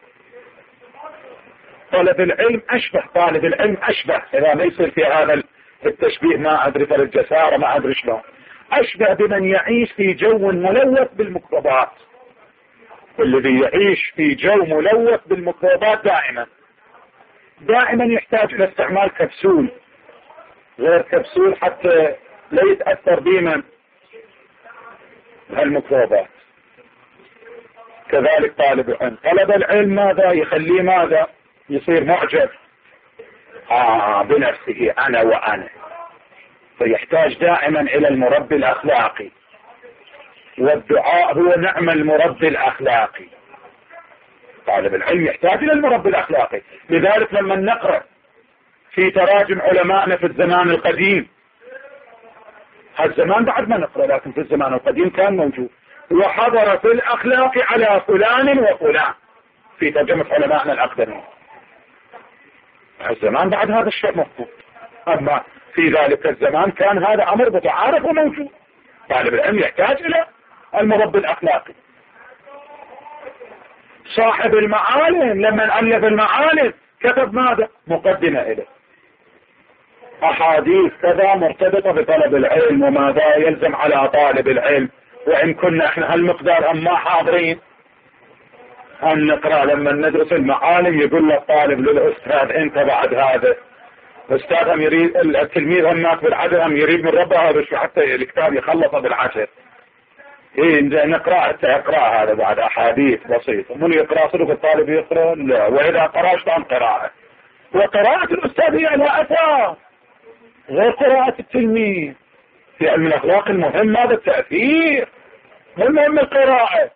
طالب العلم أشبه إذا ما يصير في هذا التشبيه ما أدري في الجسارة ما أدري شلون، أشبه بمن يعيش في جو ملوث بالميكروبات. والذي يعيش في جو ملوث بالميكروبات دائما يحتاج إلى استعمال كبسول غير كبسول حتى لا يتأثر بمن الميكروبات. كذلك طالب العلم، طلب العلم ماذا يخليه ماذا؟ يصير معجب بنفسه أنا وأنا، فيحتاج دائما إلى المربي الأخلاقي. والدعاء هو نعم المربي الأخلاقي. طالب العلم يحتاج إلى المربي الأخلاقي. لذلك لما نقرأ في تراجم علمائنا في الزمان القديم، هالزمان بعد ما نقرأ لكن في الزمان القديم كان موجود، وحضر في الأخلاق على فلان وفلان في ترجمة علمائنا الأقدمين. الزمان بعد هذا الشيء مفقود، أما في ذلك الزمان كان هذا أمر متعارف وموجود. طالب العلم يحتاج إلى المربي الأخلاقي. صاحب المعالم لما ألف المعالم كتب ماذا؟ مقدمة إليه، أحاديث كذا مرتبطة بطلب العلم وماذا يلزم على طالب العلم. وإن كنا احنا هالمقدار هم ما حاضرين أن نقرأ لما ندرس المعالم يقول للطالب للأستاذ أنت بعد هذا أستاذ هم يريد التلميذ هم ناس بالعدل هم يريد من ربه هذا الشيء حتى الكتاب يخلصه بالعشر. نقرأ هذا بعد أحاديث بسيطة. من يقرأ صدق الطالب يقرأ؟ لا. وإذا قرأت عن قراءة، وقراءة الأستاذ هي لها أثار غير قراءة التلميذ. في علم الأخلاق المهم هذا التأثير، المهم القراءة.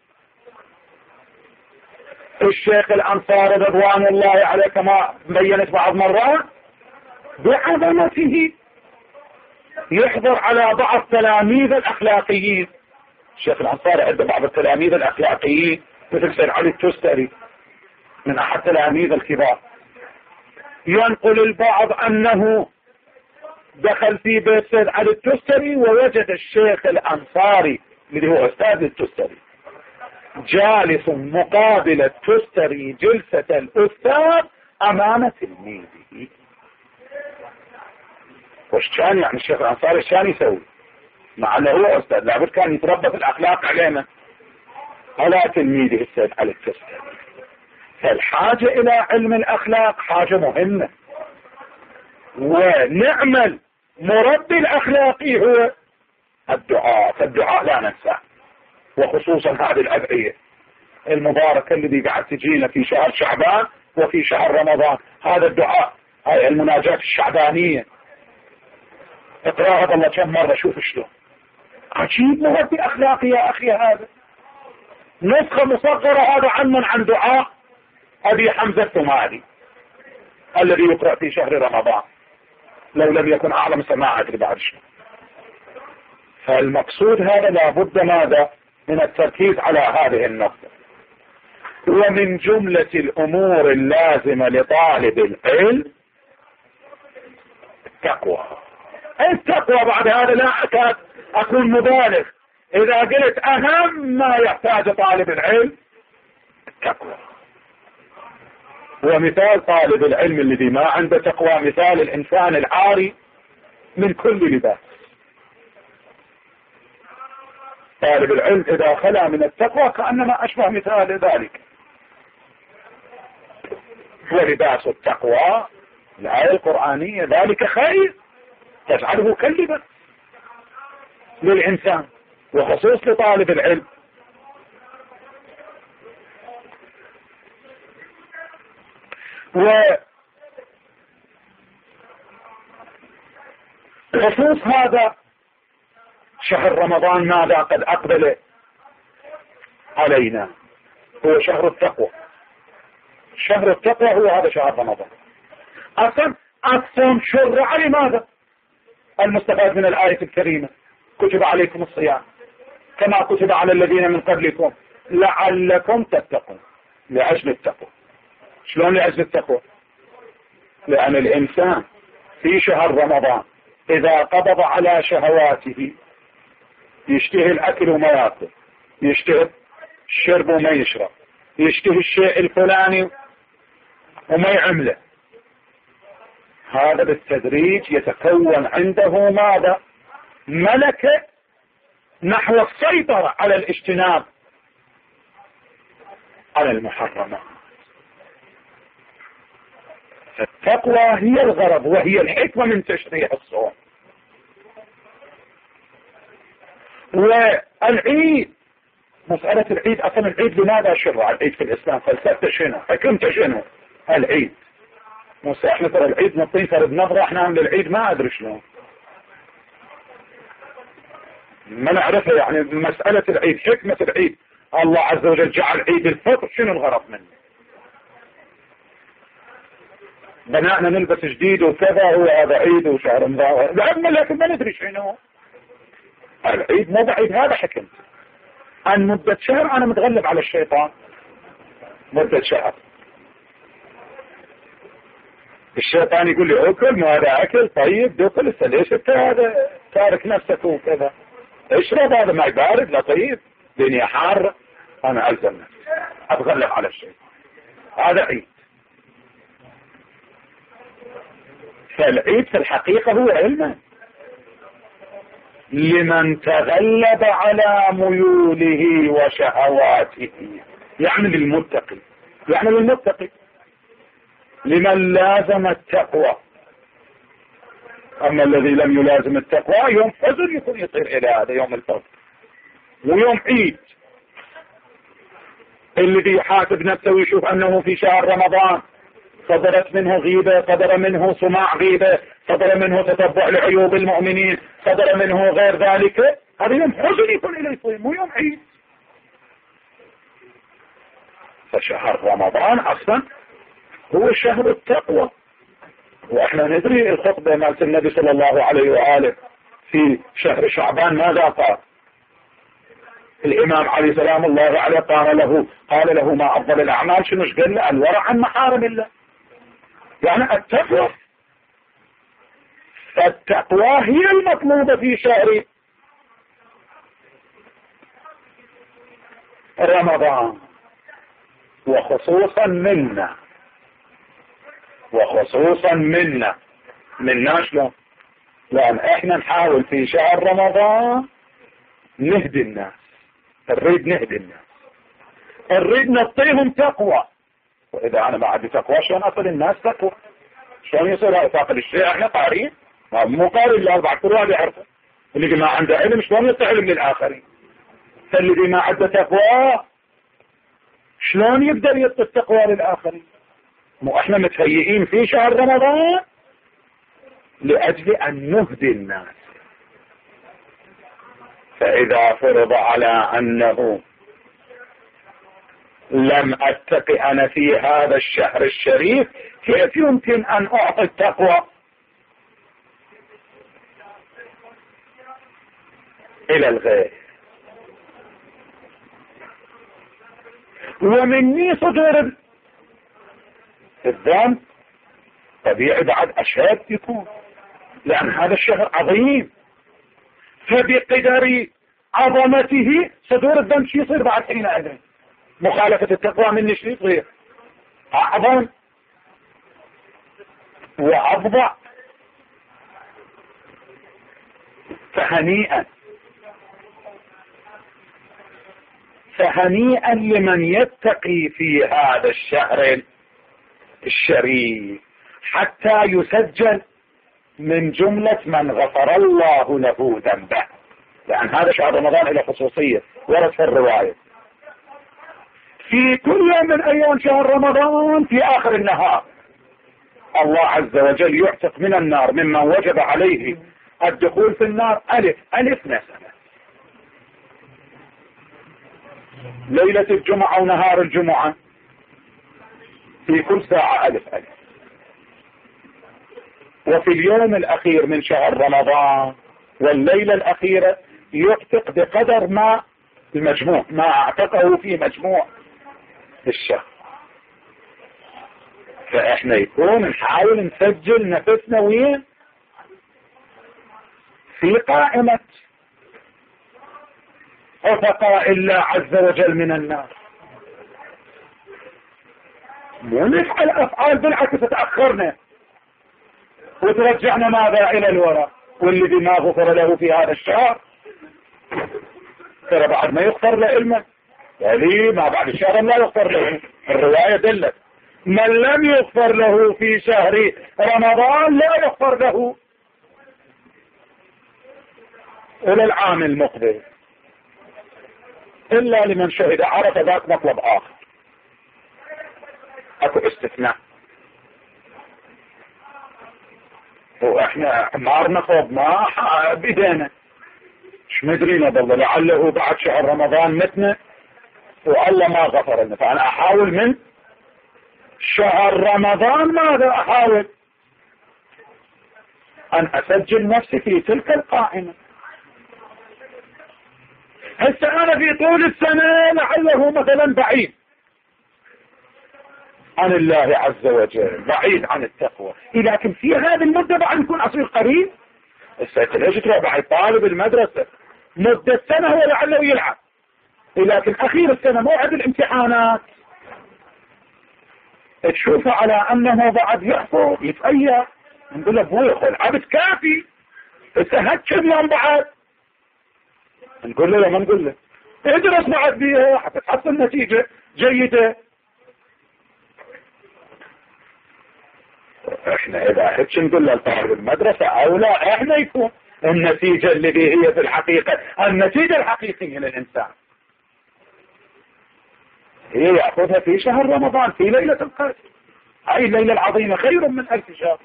الشيخ الأنصاري رضوان الله عليه كما بينت بعض مرات بعظمته يحضر على بعض تلاميذ الأخلاقيين. الشيخ الأنصاري عنده بعض التلاميذ الأخلاقيين مثل سيد علي التستري من أحد تلاميذ الكبار. ينقل البعض أنه دخل في بيت سيد علي التستري ووجد الشيخ الأنصاري اللي هو أستاذ التستري جالس مقابل التستري جلسة الأستاذ أمام تلميذه. وش كان يعني الشيخ الأنصاري كان يسوي مع أنه هو أستاذ؟ لابد كان يتربى في الأخلاق علينا على تلميذه السيد علي التستري. فالحاجة إلى علم الأخلاق حاجة مهمة، ونعمل مربي الأخلاقي هو الدعاء. فالدعاء لا ننساه، وخصوصا هذه الأدعية المباركة الذي قاعد تجينا في شهر شعبان وفي شهر رمضان. هذا الدعاء هاي المناجاة الشعبانية اقراها والله كم مرة، شوف شلون عجيب مربي أخلاقي يا أخي. هذا نسخة مصغرة هذا عن دعاء أبي حمزة الثمالي الذي يقرأ في شهر رمضان، لو لم يكن أعلم سماع أدري بعد شيء. فالمقصود هذا لابد ماذا؟ من التركيز على هذه النقطة. ومن جملة الأمور اللازمة لطالب العلم التقوى. التقوى بعد هذا لا أكاد أكون مبالغ إذا قلت أهم ما يحتاج طالب العلم التقوى. ومثال طالب العلم الذي ما عنده تقوى مثال الإنسان العاري من كل لباس. طالب العلم إذا خلا من التقوى كأنما أشبه مثال ذلك. ولباس التقوى الآية القرآنية ذلك خير تجعله كاللباس للإنسان وخصوص لطالب العلم. وخصوص هذا شهر رمضان ماذا قد أقبل علينا هو شهر التقوى. شهر التقوى هو هذا شهر رمضان. أصلا الصوم شرع لماذا؟ المستفاد من الآية الكريمة كتب عليكم الصيام كما كتب على الذين من قبلكم لعلكم تتقون. لأجل التقوى. شلون لأجل التقوى؟ لأن الإنسان في شهر رمضان إذا قبض على شهواته يشتهي الأكل وما يأكل، يشتهي الشرب وما يشرب، يشتهي الشيء الفلاني وما يعمله، هذا بالتدريج يتكون عنده ماذا؟ ملكة نحو السيطرة على الاجتناب على المحرمات. التقوى هي الغرض وهي الحكمة من تشريع الصوم. والعيد مسألة العيد أصلا العيد لماذا شرع العيد في الإسلام؟ فلسفة شنو؟ حكمته شنو؟ العيد موسى احنا ترى العيد نطين فرد نظرة احنا عند العيد ما أدري شلون ما نعرفها. يعني مسألة العيد حكمة العيد الله عز وجل جعل عيد الفطر شنو الغرض منه؟ بناءنا نلبس جديد وكذا هو هذا عيد وشهر رمضان لكن ما ندري شنو العيد. مو بعيد هذا حكمته. عن مدة شهر أنا متغلب على الشيطان مدة شهر. الشيطان يقول لي أكل ما هذا أكل طيب دخل ليش أنت هذا تارك نفسك وكذا اشرب هذا ما يبارد لا طيب دنيا حارة أنا ألزم نفسي أتغلب على الشيطان. هذا عيد. فالعيد في الحقيقة هو علما لمن تغلب على ميوله وشهواته يعني للمتقي يعني للمتقي لمن لازم التقوى. أما الذي لم يلازم التقوى يوم حزن يكون يطير إلى هذا يوم الفطر ويوم عيد. الذي يحاسب نفسه ويشوف أنه في شهر رمضان صدرت منه غيبة صدر منه سماع غيبة صدر منه تتبع لعيوب المؤمنين صدر منه غير ذلك هذا يوم حزن يكون إليه صيام ويوم عيد. فشهر رمضان أصلا هو شهر التقوى. وإحنا ندري الخطبة مالت النبي صلى الله عليه وآله في شهر شعبان ماذا قال؟ الإمام علي سلام الله عليه قال له ما أفضل الأعمال شنو قال له؟ الورع عن محارم الله. يعني التقوى فالتقوى هي المطلوبة في شهر رمضان وخصوصا منا شلون؟ لأن احنا نحاول في شهر رمضان نهدي الناس. نريد نهدي الناس نريد نعطيهم تقوى. وإذا أنا ما عندي تقوى شلون أصل الناس تقوى؟ شلون يصير فاقد الشيء؟ احنا قارين مو قارين الأربع كل واحد يعرفه. اللي ما عنده علم شلون يعطي علم للآخرين؟ فالذي ما عنده تقوى شلون يقدر يعطي التقوى للآخرين؟ مو احنا متهيئين في شهر رمضان لأجل أن نهدي الناس. فإذا فرض على أنه لم أتقي أنا في هذا الشهر الشريف كيف يمكن أن أعطي التقوى إلى الغير؟ ومني صدور الذنب طبيعي بعد أشد يكون لأن هذا الشهر عظيم. فبقدر عظمته صدور الذنب شو يصير بعد حينئذ؟ مخالفة التقوى مني شو يصير؟ أعظم وأفظع. فهنيئا لمن يتقي في هذا الشهر الشريف حتى يسجل من جملة من غفر الله له ذنبه، لأن هذا شهر رمضان له خصوصية ورد في الرواية. في كل يوم من أيام شهر رمضان في آخر النهار الله عز وجل يعتق من النار ممن وجب عليه الدخول في النار ألف نسمة. ليلة الجمعة ونهار الجمعة في كل ساعة ألف. وفي اليوم الأخير من شهر رمضان والليلة الأخيرة يعتق بقدر ما المجموع ما اعتقه في مجموع الشهر. فإحنا يكون نحاول نسجل نفسنا وين في قائمة عتقاء الله عز وجل من النار، مو نفعل أفعال بالعكس تأخرنا وترجعنا ماذا إلى الوراء. والذي ما غفر له في هذا الشهر ترى بعد ما يغفر له علمه، يعني ما بعد الشهر لا يغفر له. الرواية دلت من لم يغفر له في شهر رمضان لا يغفر له إلى العام المقبل إلا لمن شهد عرف ذاك مطلب آخر، أكو استثناء. وإحنا ما نخوض ما بدينا مش مدرينا بالله لعله بعد شهر رمضان متنا والله ما غفر لنا. فأنا أحاول من شهر رمضان ماذا أحاول أن أسجل نفسي في تلك القائمة. هسه أنا في طول السنة لعله مثلا بعيد عن الله عز وجل، بعيد عن التقوى، لكن في هذه المدة بعد يكون أصير قريب. ليش تروح بعد طالب المدرسة مدة سنة هو لعله يلعب، لكن أخير السنة موعد الامتحانات تشوفه على أنه بعد يحفظ يتأيّر. نقول له ابوي خل عبد كافي هات كم يوم بعد، نقول له ما نقول له ادرس بعد بيها حتى تحصل نتيجة جيدة. احنا اذا هيك نقول له لطالب المدرسة اولى احنا يكون النتيجة اللي هي في الحقيقة النتيجة الحقيقية للإنسان هي يأخذها في شهر رمضان في ليلة القدر. هاي الليلة العظيمة خير من 1000 شهر.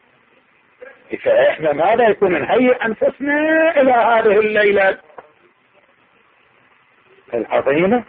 فإحنا ماذا يكون نهيئ أنفسنا إلى هذه الليلة العظيمة.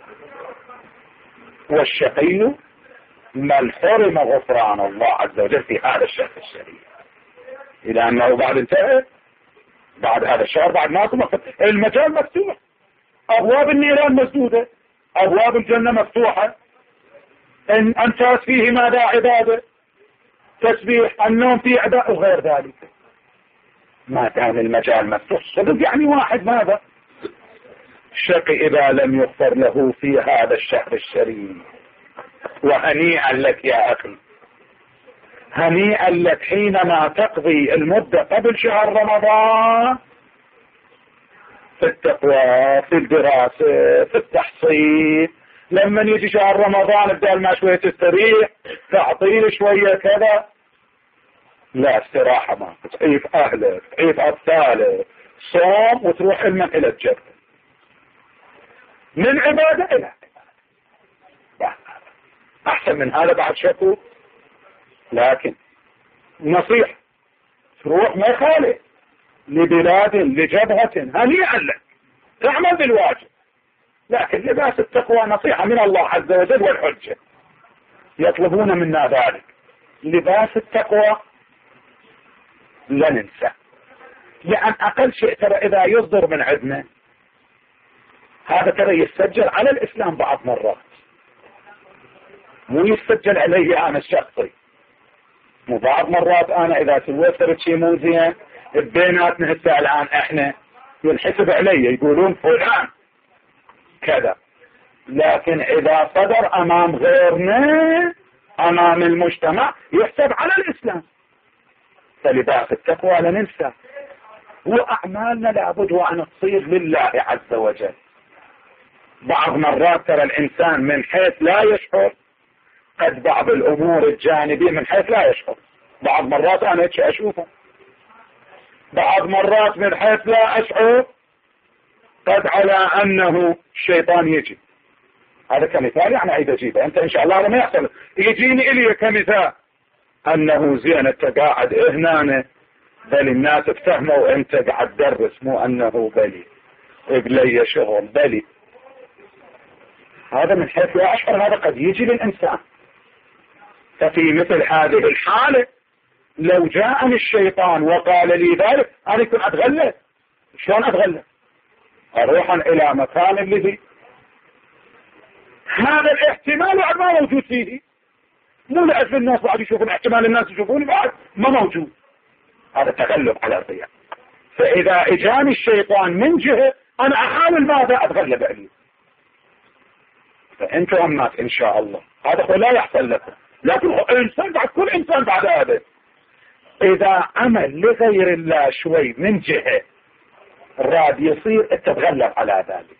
والشقي من حرم غفران الله عز وجل في هذا الشهر الشريف، إلى أنه بعد انتهى بعد هذا الشهر بعد ما المجال مفتوح، أبواب النيران مسدودة، أبواب الجنة مفتوحة، إن أنتاس فيه ماذا عبادة تسبيح النوم فيه عبادة وغير ذلك. ما كان المجال مفتوح صدق يعني واحد ماذا شقي إذا لم يغفر له في هذا الشهر الشريف. وهنيئا لك يا أخي، هنيئا لك حينما تقضي المدة قبل شهر رمضان في التقوى في الدراسة في التحصيل. لما يجي شهر رمضان بدل ما شوية تستريح تعطيل شوية كذا، لا استراحة ما تعيف أهلك تعيف أطفالك، صوم وتروح علما إلى الجنة من عبادة إلى أحسن من هذا بعد شكو. لكن نصيحة تروح ما يخالف لبلاد لجبهة هنيئا لك تعمل بالواجب، لكن لباس التقوى نصيحة من الله عز وجل والحجة يطلبون منا ذلك. لباس التقوى لا ننسى، لأن أقل شيء ترى إذا يصدر من عندنا هذا ترى يسجل على الإسلام بعض مرات، مو يسجل علي أنا الشخصي. وبعض مرات أنا إذا سويت شيء مو زين بيناتنا هسه الآن إحنا ينحسب علي، يقولون فلان كذا. لكن إذا صدر أمام غيرنا، أمام المجتمع، يحسب على الإسلام. فلباس التقوى لا ننسى، وأعمالنا لابد وأن تصير لله عز وجل. بعض مرات ترى الإنسان من حيث لا يشعر قد بعض الأمور الجانبية من حيث لا يشعر. بعض مرات أنا أشوفه، بعض مرات من حيث لا أشعر قد على أنه الشيطان يجي. هذا كمثال يعني عيد أجيبه أنت إن شاء الله هذا ما يحصل. يجيني إلي كمثال أنه زين أنت قاعد هنا بل الناس تفهموا أنت قاعد تدرس، مو أنه بلي بلي شغل بلي. هذا من حيث لا أشعر هذا قد يجي للإنسان. ففي مثل هذه الحالة لو جاءني الشيطان وقال لي ذلك أنا كنت أتغلب. شلون أتغلب؟ أروح إلى مكان الذي هذا الاحتمال بعد ما موجود فيه، مو لأجل الناس بعد يشوفون احتمال الناس يشوفوني بعد ما موجود. هذا تغلب على الرياء. فإذا اجاني الشيطان من جهة أنا أحاول ماذا أتغلب عليه. فأنتم أمات إن شاء الله هذا هو لا يحصل لكم. لكن الإنسان بعد كل إنسان بعد هذا إذا عمل لغير الله شوي من جهة راد يصير تتغلب على ذلك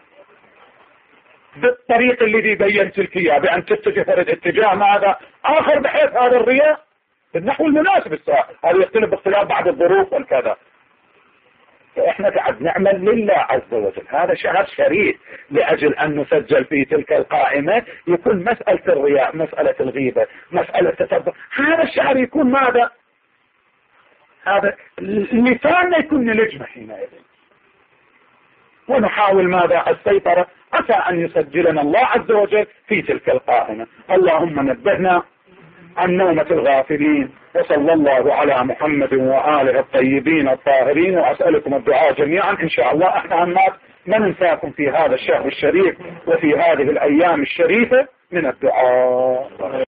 بالطريق الذي بينت لك اياه، بأن تتجه فرد اتجاه ماذا آخر بحيث هذا الرياء بالنحو المناسب السائل. هذا يختلف باختلاف بعض الظروف والكذا. فإحنا قاعد نعمل لله عز وجل. هذا شهر شريف لأجل أن نسجل في تلك القائمة يكون مسألة الرياء، مسألة الغيبة، مسألة التتبع. هذا الشهر يكون ماذا؟ هذا لساننا يكون نلجمه حينئذ، ونحاول ماذا؟ السيطرة، عسى أن يسجلنا الله عز وجل في تلك القائمة. اللهم نبهنا عن نومة الغافلين، وصلى الله على محمد وآله الطيبين الطاهرين. وأسألكم الدعاء جميعا إن شاء الله. احنا ما ننساكم في هذا الشهر الشريف وفي هذه الأيام الشريفة من الدعاء.